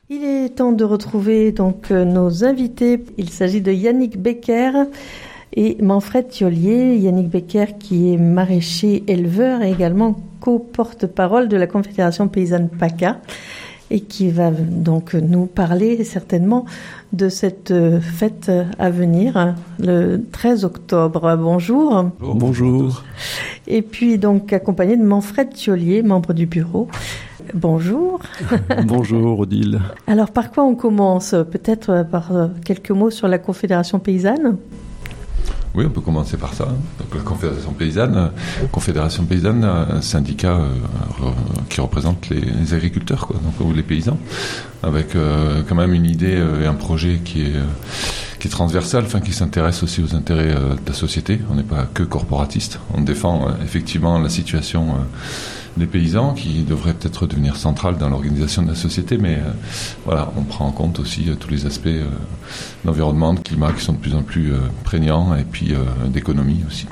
Il est temps de retrouver donc nos invités. Il s'agit de Yannick Becker et Manfred Thiollier. Yannick Becker qui est maraîcher éleveur et également co-porte-parole de la Confédération paysanne PACA et qui va donc nous parler certainement de cette fête à venir le 13 octobre. Bonjour. Bonjour. Et puis donc accompagné de Manfred Thiollier, membre du bureau. Bonjour. Bonjour Odile. Alors par quoi on commence ? Peut-être par quelques mots sur la Confédération paysanne ? Oui, on peut commencer par ça. Donc la Confédération paysanne, un syndicat qui représente les agriculteurs, quoi, donc, ou les paysans, avec quand même une idée et un projet qui est transversal, qui s'intéresse aussi aux intérêts de la société. On n'est pas que corporatiste. On défend effectivement la situation des paysans qui devrait peut-être devenir centrale dans l'organisation de la société, mais voilà, on prend en compte aussi tous les aspects d'environnement, de climat qui sont de plus en plus prégnants, et puis d'économie aussi.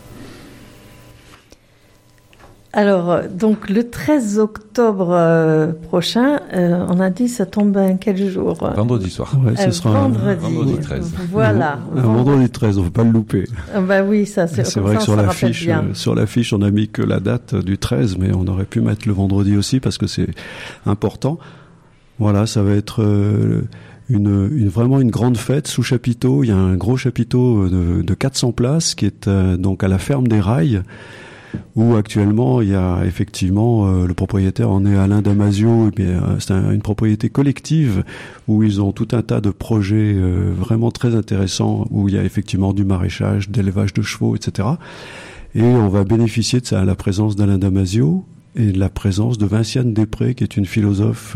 Alors, donc le 13 octobre prochain, on a dit ça tombe quel jour ? Vendredi soir. Ouais, ce sera vendredi 13. Voilà. Vendredi 13, on ne peut pas le louper. Bah oui, ça c'est vrai que sur l'affiche, on n'a mis que la date du 13, mais on aurait pu mettre le vendredi aussi parce que c'est important. Voilà, ça va être vraiment une grande fête sous chapiteau. Il y a un gros chapiteau de 400 places qui est donc à la ferme des Rails, où actuellement il y a effectivement le propriétaire en est Alain Damasio, mais c'est une propriété collective où ils ont tout un tas de projets vraiment très intéressants, où il y a effectivement du maraîchage, d'élevage de chevaux, etc. Et on va bénéficier de ça, la présence d'Alain Damasio et de la présence de Vinciane Després, qui est une philosophe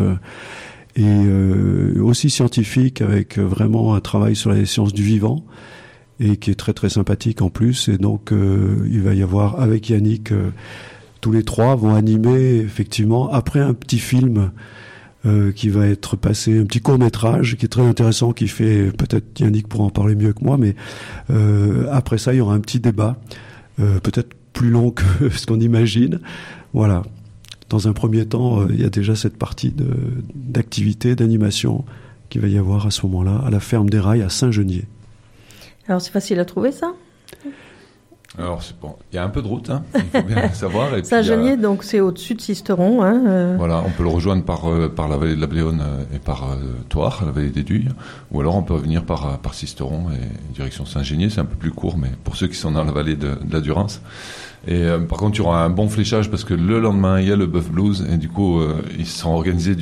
et aussi scientifique, avec vraiment un travail sur les sciences du vivant, et qui est très très sympathique en plus. Et donc il va y avoir avec Yannick, tous les trois vont animer effectivement après un petit film qui va être passé, un petit court-métrage qui est très intéressant, qui fait, peut-être Yannick pourra en parler mieux que moi, mais après ça il y aura un petit débat, peut-être plus long que ce qu'on imagine. Voilà. Dans un premier temps, il y a déjà cette partie d'activité, d'animation qui va y avoir à ce moment-là à la ferme des Rails à Saint-Genier. Alors c'est facile à trouver ça ? Alors c'est bon, il y a un peu de route, il faut bien le savoir. Saint-Genier, donc c'est au-dessus de Sisteron. Voilà, on peut le rejoindre par la vallée de la Bléone et par Thouars, la vallée des Duyes, ou alors on peut venir par Sisteron et direction Saint-Genier. C'est un peu plus court, mais pour ceux qui sont dans la vallée de la Durance. Et par contre, il y aura un bon fléchage parce que le lendemain, il y a le Bœuf Blues et du coup, ils auront organisé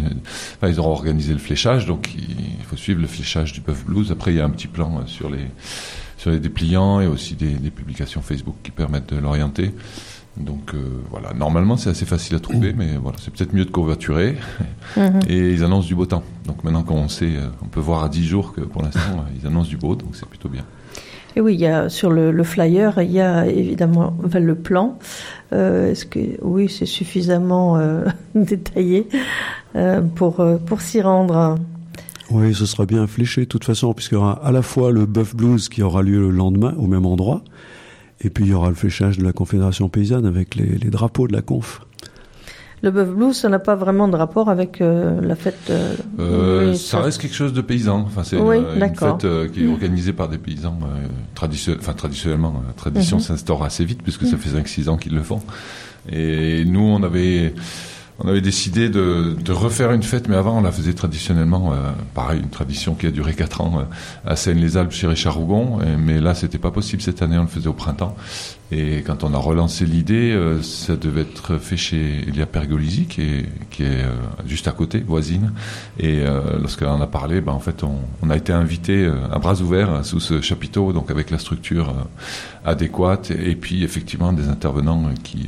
le fléchage, donc il faut suivre le fléchage du Bœuf Blues. Après, il y a un petit plan sur les dépliants et aussi des publications Facebook qui permettent de l'orienter. Donc voilà, normalement c'est assez facile à trouver, mais voilà, c'est peut-être mieux de covoiturer. Et ils annoncent du beau temps. Donc maintenant qu'on sait, on peut voir à 10 jours que pour l'instant, ils annoncent du beau, donc c'est plutôt bien. Et oui, il y a sur le flyer, il y a évidemment le plan. Est-ce que oui, c'est suffisamment détaillé pour s'y rendre? Oui, ce sera bien fléché de toute façon, puisqu'il y aura à la fois le Bœuf Blues qui aura lieu le lendemain au même endroit, et puis il y aura le fléchage de la Confédération paysanne avec les drapeaux de la conf. Le Bœuf Blues, ça n'a pas vraiment de rapport avec la fête ça reste quelque chose de paysan. Enfin, c'est une fête qui est organisée par des paysans traditionnellement. La tradition s'instaure assez vite puisque ça fait 5-6 ans qu'ils le font. Et nous, on avait décidé de refaire une fête, mais avant on la faisait traditionnellement, pareil, une tradition qui a duré 4 ans à Seine-les-Alpes chez Richard Rougon, mais là c'était pas possible cette année, on le faisait au printemps. Et quand on a relancé l'idée, ça devait être fait chez Elia Pergolisi, qui est juste à côté, voisine. Et lorsqu'on a parlé, en fait on a été invité à bras ouverts sous ce chapiteau, donc avec la structure adéquate, et puis effectivement des intervenants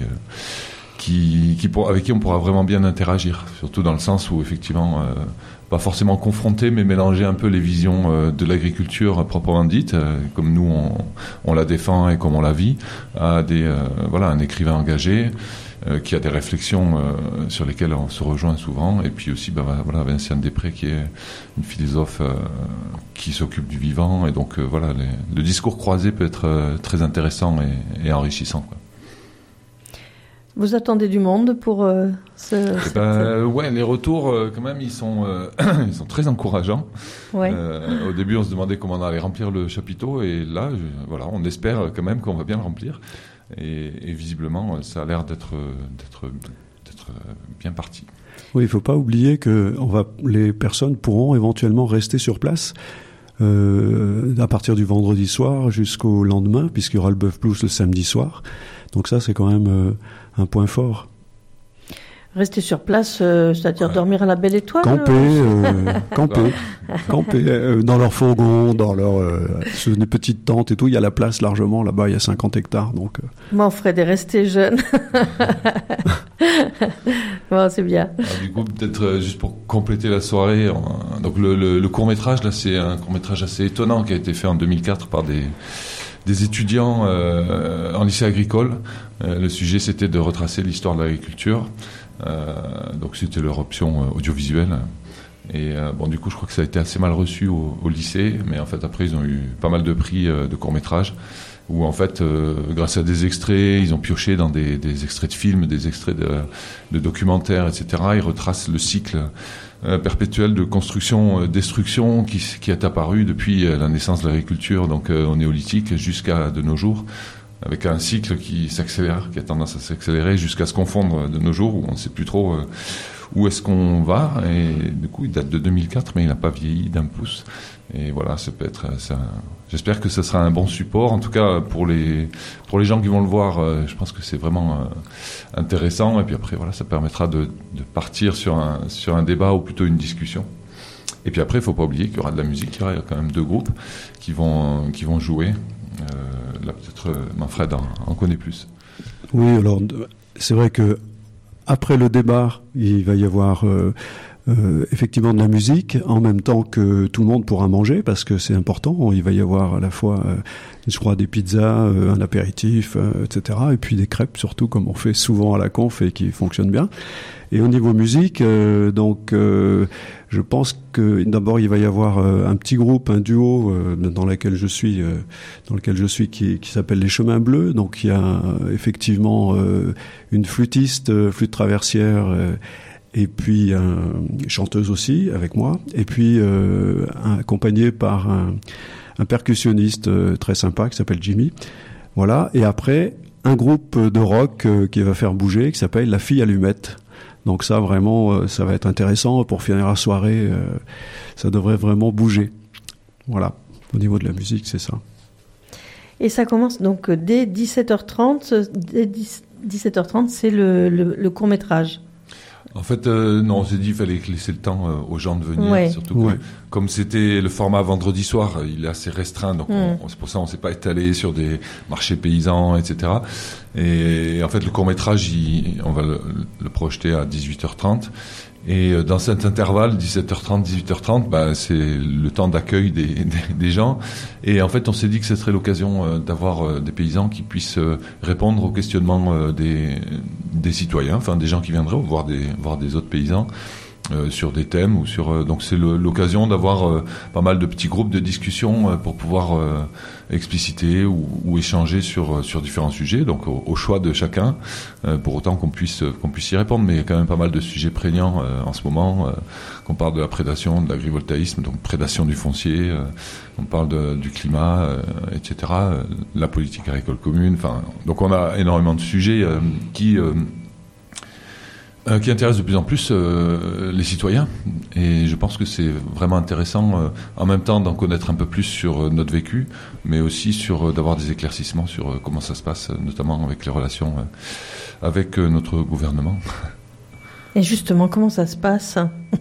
avec qui on pourra vraiment bien interagir, surtout dans le sens où effectivement pas forcément confronter, mais mélanger un peu les visions de l'agriculture proprement dite, comme nous on la défend et comme on la vit, à un écrivain engagé qui a des réflexions sur lesquelles on se rejoint souvent, et puis aussi Vinciane Després qui est une philosophe qui s'occupe du vivant, et donc le discours croisé peut être très intéressant et enrichissant, quoi. Vous attendez du monde pour les retours, quand même, ils sont très encourageants. Ouais. Au début, on se demandait comment on allait remplir le chapiteau, et là, on espère quand même qu'on va bien le remplir. Et visiblement, ça a l'air d'être bien parti. Oui, il ne faut pas oublier que les personnes pourront éventuellement rester sur place à partir du vendredi soir jusqu'au lendemain, puisqu'il y aura le Bœuf Blues le samedi soir. Donc ça, c'est quand même un point fort. Rester sur place, c'est-à-dire dormir à la Belle Étoile. Camper dans leur fourgon, dans sur des petites tentes et tout. Il y a la place largement. Là-bas, il y a 50 hectares. Donc. Manfred est resté jeune. Bon, c'est bien. Alors, du coup, peut-être juste pour compléter la soirée, donc le court-métrage, là, c'est un court-métrage assez étonnant qui a été fait en 2004 par des étudiants en lycée agricole. Le sujet, c'était de retracer l'histoire de l'agriculture. Donc c'était leur option audiovisuelle. Et du coup, je crois que ça a été assez mal reçu au lycée, mais en fait, après, ils ont eu pas mal de prix de court-métrage, où en fait, grâce à des extraits, ils ont pioché dans des extraits de films, des extraits de documentaires, etc. Ils retracent le cycle perpétuel de construction-destruction qui est apparu depuis la naissance de l'agriculture, donc au néolithique, jusqu'à de nos jours, avec un cycle qui s'accélère, qui a tendance à s'accélérer jusqu'à se confondre de nos jours, où on ne sait plus trop où est-ce qu'on va. Et du coup, il date de 2004, mais il n'a pas vieilli d'un pouce. Et voilà, ça peut être ça. J'espère que ce sera un bon support. En tout cas, pour les gens qui vont le voir, je pense que c'est vraiment intéressant. Et puis après, voilà, ça permettra de partir sur un débat ou plutôt une discussion. Et puis après, il ne faut pas oublier qu'il y aura de la musique. Il y aura quand même 2 groupes qui vont jouer. Là, peut-être Manfred en connaît plus. Oui, alors c'est vrai que après le débat, il va y avoir effectivement de la musique, en même temps que tout le monde pourra manger, parce que c'est important. Il va y avoir à la fois, je crois, des pizzas, un apéritif, etc. Et puis des crêpes, surtout, comme on fait souvent à la conf et qui fonctionnent bien. Et au niveau musique, je pense que d'abord il va y avoir un petit groupe, un duo dans lequel je suis, qui s'appelle les Chemins Bleus. Donc il y a effectivement une flûtiste, flûte traversière, et puis une chanteuse aussi avec moi, et puis accompagné par un percussionniste très sympa qui s'appelle Jimmy. Voilà. Et après un groupe de rock qui va faire bouger, qui s'appelle La Fille Allumette. Donc ça, vraiment, ça va être intéressant. Pour finir la soirée, ça devrait vraiment bouger. Voilà, au niveau de la musique, c'est ça. Et ça commence donc dès 17h30. Dès 17h30, c'est le court-métrage. En fait, non, on s'est dit qu'il fallait laisser le temps aux gens de venir. Ouais. Surtout que, comme c'était le format vendredi soir, il est assez restreint. Donc, c'est pour ça qu'on ne s'est pas étalé sur des marchés paysans, etc. Et en fait, le court-métrage, on va le projeter à 18h30. Et dans cet intervalle, 17h30, 18h30, c'est le temps d'accueil des gens. Et en fait, on s'est dit que ce serait l'occasion d'avoir des paysans qui puissent répondre aux questionnements des citoyens, enfin des gens qui viendraient voir des autres paysans sur des thèmes ou sur. Donc c'est l'occasion d'avoir pas mal de petits groupes de discussion pour pouvoir expliciter ou échanger sur différents sujets, donc au choix de chacun, pour autant qu'on puisse y répondre. Mais il y a quand même pas mal de sujets prégnants en ce moment. Qu'on parle de la prédation, de l'agrivoltaïsme, donc prédation du foncier, on parle du climat, etc. La politique agricole commune. Enfin, donc on a énormément de sujets qui intéressent de plus en plus les citoyens, et je pense que c'est vraiment intéressant en même temps d'en connaître un peu plus sur notre vécu, mais aussi d'avoir des éclaircissements sur comment ça se passe, notamment avec les relations avec notre gouvernement. Et justement, comment ça se passe?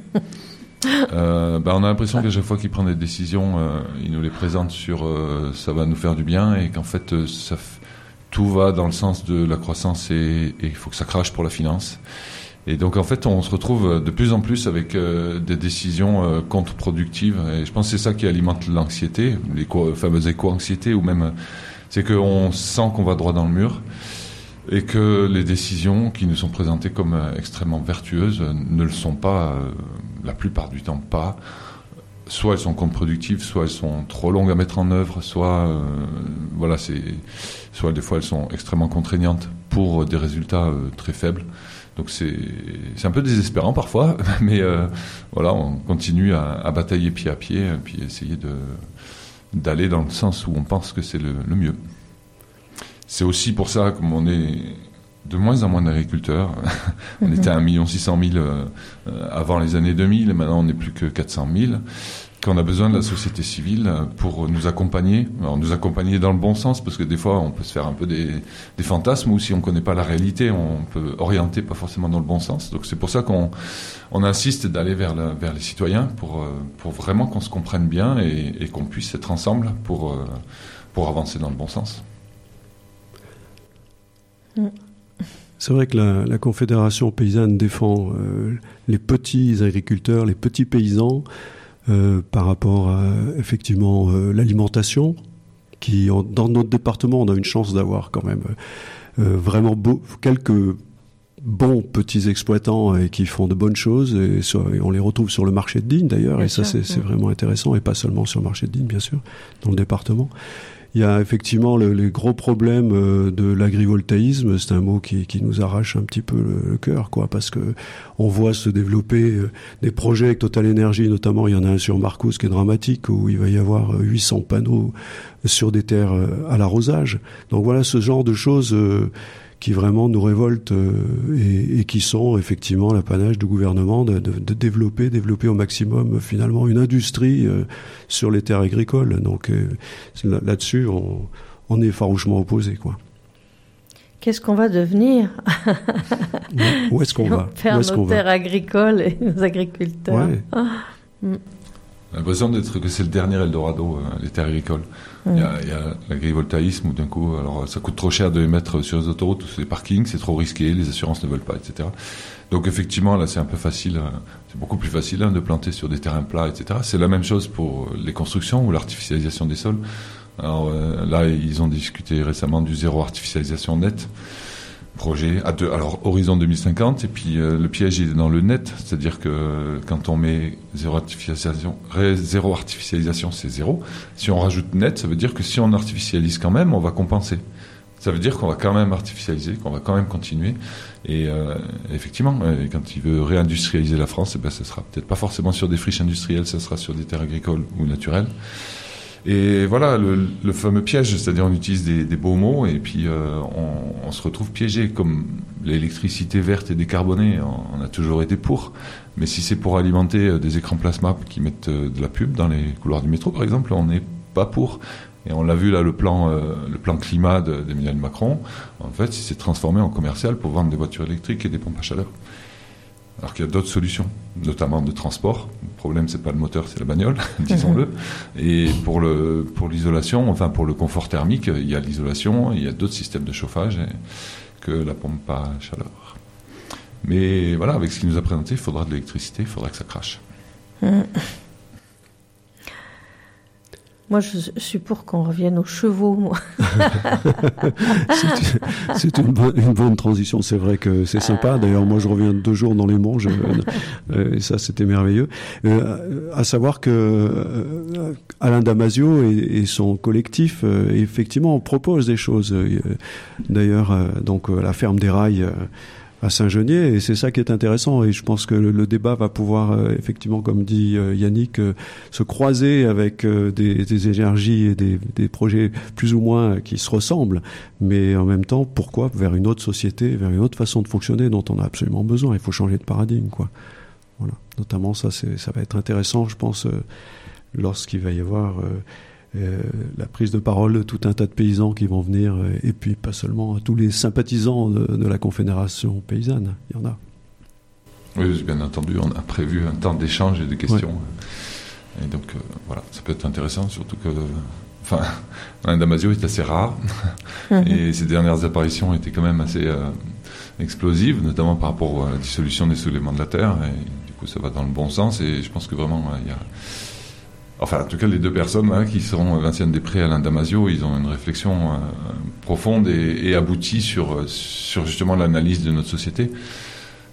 On a l'impression qu'à chaque fois qu'il prend des décisions, il nous les présente sur ça va nous faire du bien, et qu'en fait tout va dans le sens de la croissance, et il faut que ça crache pour la finance. Et donc en fait on se retrouve de plus en plus avec des décisions contre-productives, et je pense que c'est ça qui alimente l'anxiété, les fameuses éco-anxiétés, ou même c'est qu'on sent qu'on va droit dans le mur, et que les décisions qui nous sont présentées comme extrêmement vertueuses ne le sont pas, la plupart du temps pas, soit elles sont contre-productives, soit elles sont trop longues à mettre en œuvre, soit des fois elles sont extrêmement contraignantes pour des résultats très faibles. Donc c'est un peu désespérant parfois, mais on continue à batailler pied à pied, puis essayer d'aller dans le sens où on pense que c'est le mieux. C'est aussi pour ça, comme on est de moins en moins d'agriculteurs, on était à 1 600 000 avant les années 2000, et maintenant on n'est plus que 400 000, qu'on a besoin de la société civile pour nous accompagner. Alors nous accompagner dans le bon sens, parce que des fois on peut se faire un peu des fantasmes, ou si on ne connaît pas la réalité, on peut orienter pas forcément dans le bon sens. Donc c'est pour ça qu'on insiste d'aller vers les citoyens, pour vraiment qu'on se comprenne bien et qu'on puisse être ensemble pour avancer dans le bon sens. C'est vrai que la Confédération paysanne défend les petits agriculteurs, les petits paysans, par rapport à effectivement l'alimentation, qui dans notre département on a une chance d'avoir quand même vraiment quelques bons petits exploitants et qui font de bonnes choses, et on les retrouve sur le marché de Digne d'ailleurs, bien et sûr, ça c'est vraiment intéressant, et pas seulement sur le marché de Digne bien sûr, dans le département. Il y a effectivement les gros problèmes de l'agrivoltaïsme. C'est un mot qui nous arrache un petit peu le cœur, quoi, parce que on voit se développer des projets avec Total Energy, notamment il y en a un sur Marcous qui est dramatique, où il va y avoir 800 panneaux sur des terres à l'arrosage. Donc voilà, ce genre de choses qui vraiment nous révoltent et qui sont effectivement l'apanage du gouvernement de développer au maximum finalement une industrie sur les terres agricoles. Donc là-dessus, on est farouchement opposés, quoi. Qu'est-ce qu'on va devenir? Où est-ce qu'on va faire nos terres agricoles et nos agriculteurs? Ouais. On a l'impression que c'est le dernier Eldorado, les terres agricoles. Il y a l'agrivoltaïsme où d'un coup, alors ça coûte trop cher de les mettre sur les autoroutes, sur les parkings, c'est trop risqué, les assurances ne veulent pas, etc. Donc effectivement, là c'est un peu facile, c'est beaucoup plus facile de planter sur des terrains plats, etc. C'est la même chose pour les constructions ou l'artificialisation des sols. Alors là, ils ont discuté récemment du zéro artificialisation net. Projet alors horizon 2050, et puis le piège il est dans le net, c'est-à-dire que quand on met zéro artificialisation c'est zéro. Si on rajoute net, ça veut dire que si on artificialise quand même, on va compenser. Ça veut dire qu'on va quand même artificialiser, qu'on va quand même continuer. Et effectivement, quand il veut réindustrialiser la France, ça sera peut-être pas forcément sur des friches industrielles, ça sera sur des terres agricoles ou naturelles. Et voilà le fameux piège, c'est-à-dire on utilise des beaux mots et puis on se retrouve piégé, comme l'électricité verte et décarbonée, on a toujours été pour. Mais si c'est pour alimenter des écrans plasma qui mettent de la pub dans les couloirs du métro par exemple, on n'est pas pour. Et on l'a vu là, le plan climat d'Emmanuel Macron, en fait il s'est transformé en commercial pour vendre des voitures électriques et des pompes à chaleur. Alors qu'il y a d'autres solutions, notamment de transport. Le problème, c'est pas le moteur, c'est la bagnole, disons-le. Et pour l'isolation, enfin pour le confort thermique, il y a l'isolation, il y a d'autres systèmes de chauffage que la pompe à chaleur. Mais voilà, avec ce qu'il nous a présenté, il faudra de l'électricité, il faudra que ça crache. Moi, je suis pour qu'on revienne aux chevaux, moi. C'est une bonne transition. C'est vrai que c'est sympa. D'ailleurs, moi, je reviens 2 jours dans les Monts. Et ça, c'était merveilleux. À savoir que Alain Damasio et son collectif, effectivement, proposent des choses. D'ailleurs, donc la ferme des rails à Saint-Geniez, et c'est ça qui est intéressant, et je pense que le débat va pouvoir effectivement, comme dit Yannick, se croiser avec des énergies et des projets plus ou moins qui se ressemblent, mais en même temps, pourquoi vers une autre société, vers une autre façon de fonctionner dont on a absolument besoin. Il faut changer de paradigme, quoi. Voilà. Notamment ça va être intéressant, je pense, lorsqu'il va y avoir la prise de parole de tout un tas de paysans qui vont venir, et puis pas seulement tous les sympathisants de la Confédération paysanne, il y en a. Oui, bien entendu, on a prévu un temps d'échange et de questions. Ouais. Et donc, voilà, ça peut être intéressant, surtout que Alain Damasio est assez rare, et ses dernières apparitions étaient quand même assez explosives, notamment par rapport à la dissolution des soulèvements de la terre, et du coup ça va dans le bon sens, et je pense que vraiment, il y a... Enfin, en tout cas, les 2 personnes là, qui seront Vinciane Després et Alain Damasio, ils ont une réflexion profonde et aboutie sur justement l'analyse de notre société.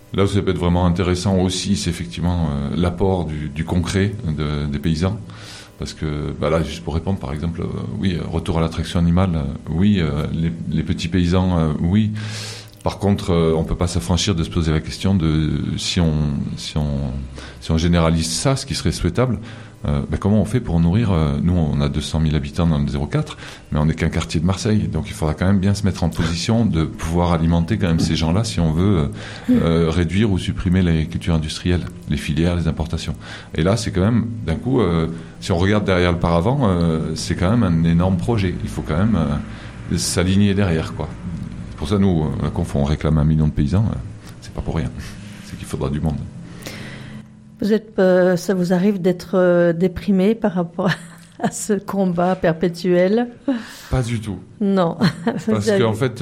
Là où ça peut être vraiment intéressant aussi, c'est effectivement l'apport du concret des paysans. Parce que là, juste pour répondre, par exemple, oui, retour à l'attraction animale, oui, les petits paysans, oui. Par contre, on peut pas s'affranchir de se poser la question de si on généralise ça, ce qui serait souhaitable, comment on fait pour nourrir nous, on a 200 000 habitants dans le 04, mais on n'est qu'un quartier de Marseille, donc il faudra quand même bien se mettre en position de pouvoir alimenter quand même ces gens-là si on veut réduire ou supprimer l'agriculture industrielle, les filières, les importations. Et là, c'est quand même, d'un coup, si on regarde derrière le paravent, c'est quand même un énorme projet. Il faut quand même s'aligner derrière, quoi. Pour ça, nous, quand on réclame 1 million de paysans, c'est pas pour rien. C'est qu'il faudra du monde. Ça vous arrive d'être déprimé par rapport à ce combat perpétuel? Pas du tout. Non. Parce qu'en fait,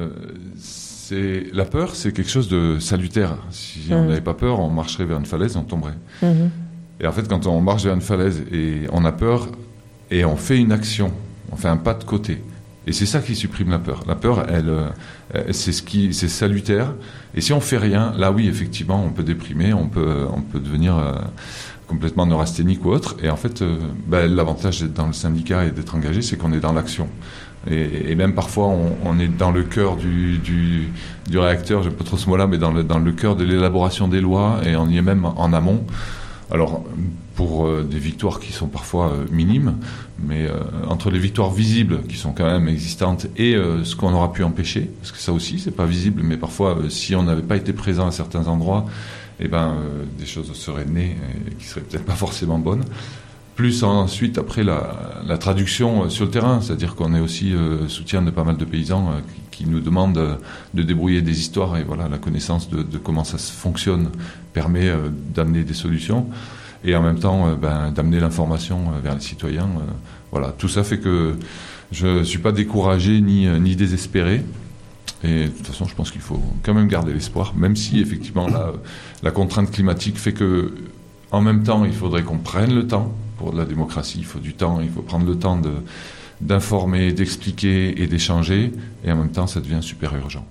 la peur, c'est quelque chose de salutaire. Si on n'avait pas peur, on marcherait vers une falaise, on tomberait. Et en fait, quand on marche vers une falaise et on a peur et on fait une action, on fait un pas de côté. Et c'est ça qui supprime la peur. La peur, c'est salutaire. Et si on fait rien, là oui, effectivement, on peut déprimer, on peut devenir complètement neurasthénique ou autre. Et en fait, l'avantage d'être dans le syndicat et d'être engagé, c'est qu'on est dans l'action. Et même parfois, on est dans le cœur du réacteur, j'aime pas trop ce mot-là, mais dans le cœur de l'élaboration des lois, et on y est même en amont. Alors, pour des victoires qui sont parfois minimes, mais entre les victoires visibles qui sont quand même existantes et ce qu'on aura pu empêcher, parce que ça aussi c'est pas visible, mais parfois si on n'avait pas été présent à certains endroits, des choses seraient nées et qui seraient peut-être pas forcément bonnes. Plus ensuite après la traduction sur le terrain, c'est-à-dire qu'on est aussi soutien de pas mal de paysans qui nous demandent de débrouiller des histoires, et voilà, la connaissance de comment ça fonctionne permet d'amener des solutions et en même temps d'amener l'information vers les citoyens. Voilà, tout ça fait que je ne suis pas découragé ni désespéré. Et de toute façon, je pense qu'il faut quand même garder l'espoir, même si effectivement la contrainte climatique fait que en même temps, il faudrait qu'on prenne le temps. Pour de la démocratie, il faut du temps, il faut prendre le temps d'informer, d'expliquer et d'échanger, et en même temps, ça devient super urgent.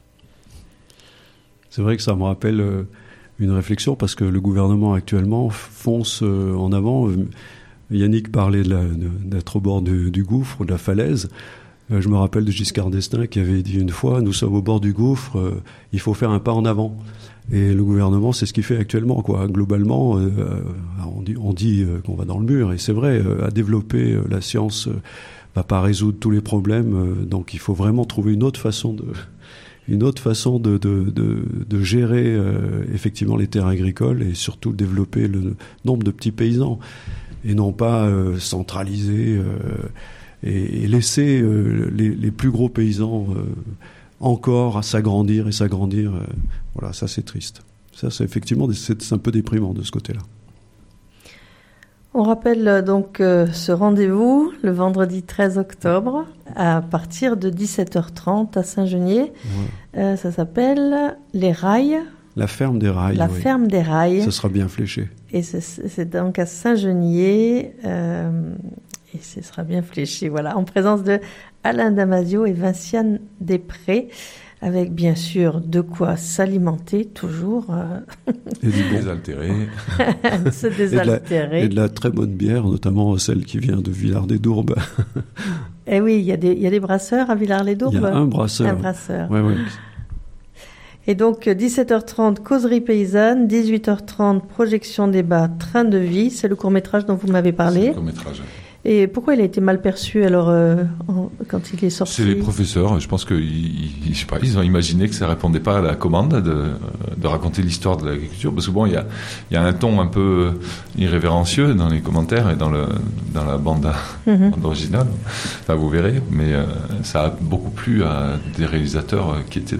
C'est vrai que ça me rappelle une réflexion, parce que le gouvernement actuellement fonce en avant. Yannick parlait d'être au bord du gouffre, de la falaise. Je me rappelle de Giscard d'Estaing qui avait dit une fois, nous sommes au bord du gouffre, il faut faire un pas en avant. Et le gouvernement, c'est ce qu'il fait actuellement, quoi. Globalement, on dit qu'on va dans le mur, et c'est vrai, à développer la science va pas résoudre tous les problèmes, donc il faut vraiment trouver une autre façon de gérer effectivement les terres agricoles, et surtout développer le nombre de petits paysans, et non pas centraliser et laisser les plus gros paysans encore à s'agrandir. Voilà, ça c'est triste. Ça c'est effectivement c'est un peu déprimant de ce côté-là. On rappelle donc ce rendez-vous le vendredi 13 octobre à partir de 17h30 à Saint-Geniez. Ouais. Ça s'appelle Les Rails. La ferme des Rails. La ferme des Rails. Ça sera bien fléché. Et c'est donc à Saint-Geniez. Et ce sera bien fléché, voilà, en présence de Alain Damasio et Vinciane Després, avec bien sûr de quoi s'alimenter toujours. Et du désaltérer. Se désaltérer. Et de la très bonne bière, notamment celle qui vient de Villard-les-Dourbes. Eh oui, il y a des brasseurs à Villard-les-Dourbes. Il y a un brasseur. Ouais. Et donc, 17h30, causerie paysanne, 18h30, projection débat, train de vie. C'est le court-métrage dont vous m'avez parlé. C'est le court-métrage. Et pourquoi il a été mal perçu alors quand il est sorti? C'est les professeurs. Je pense ils ont imaginé que ça répondait pas à la commande de raconter l'histoire de l'agriculture, parce que bon, il y a un ton un peu irrévérencieux dans les commentaires et dans la bande originale. Enfin, vous verrez, mais ça a beaucoup plu à des réalisateurs qui étaient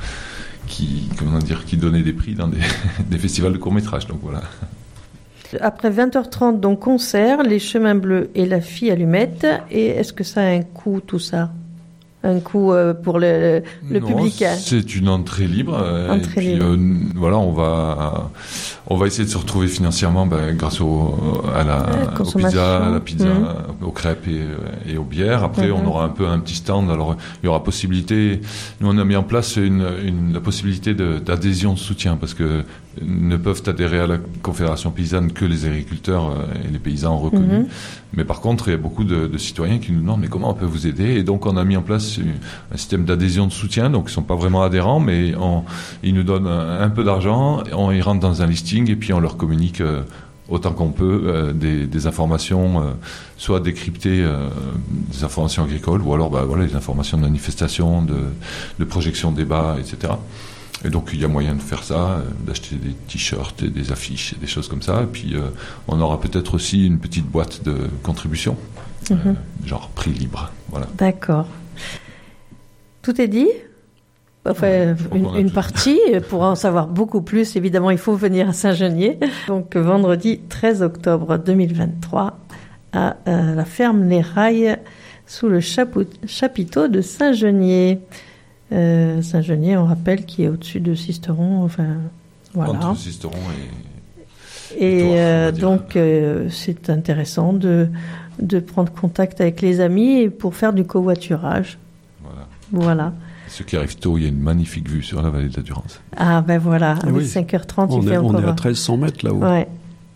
qui donnaient des prix dans des festivals de court-métrage. Donc voilà. Après 20h30, donc concert, Les Chemins Bleus et La Fille Allumette. Et est-ce que ça a un coût, tout ça? un coût pour le public. C'est une entrée libre. Voilà, on va essayer de se retrouver financièrement grâce aux pizzas, à la pizza, aux crêpes et aux bières. Après, on aura un petit stand. Alors, il y aura possibilité. Nous, on a mis en place la possibilité d'adhésion de soutien, parce que ne peuvent adhérer à la Confédération paysanne que les agriculteurs et les paysans reconnus. Mais par contre, il y a beaucoup de citoyens qui nous demandent mais comment on peut vous aider. Et donc, on a mis en place un système d'adhésion de soutien. Donc, ils sont pas vraiment adhérents, mais ils nous donnent un peu d'argent. Ils rentrent dans un listing et puis on leur communique autant qu'on peut des informations, soit décryptées, des informations agricoles, ou alors les informations de manifestation, de projection de débat, etc. Et donc il y a moyen de faire ça, d'acheter des t-shirts et des affiches et des choses comme ça. Et puis on aura peut-être aussi une petite boîte de contribution, genre prix libre. Voilà. D'accord. Tout est dit ? Enfin, une partie. Pour en savoir beaucoup plus, évidemment, il faut venir à Saint-Geniez. Donc, vendredi 13 octobre 2023, à la ferme Les Rails, sous le chapiteau de Saint-Geniez. Saint-Geniez, on rappelle, qui est au-dessus de Sisteron. Enfin, voilà. Entre Sisteron et donc, c'est intéressant de prendre contact avec les amis et pour faire du covoiturage. Voilà. Ceux qui arrivent tôt, il y a une magnifique vue sur la vallée de la Durance. Ah ben voilà, à 5h30, il fait encore... On est à 1300 mètres là-haut. Ouais.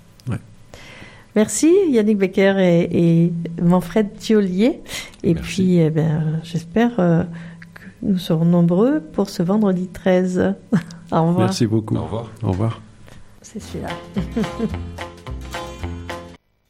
Merci Yannick Becker et Manfred Thiollier. Et puis, j'espère que nous serons nombreux pour ce vendredi 13. Au revoir. Merci beaucoup. Au revoir. Au revoir. C'est celui-là.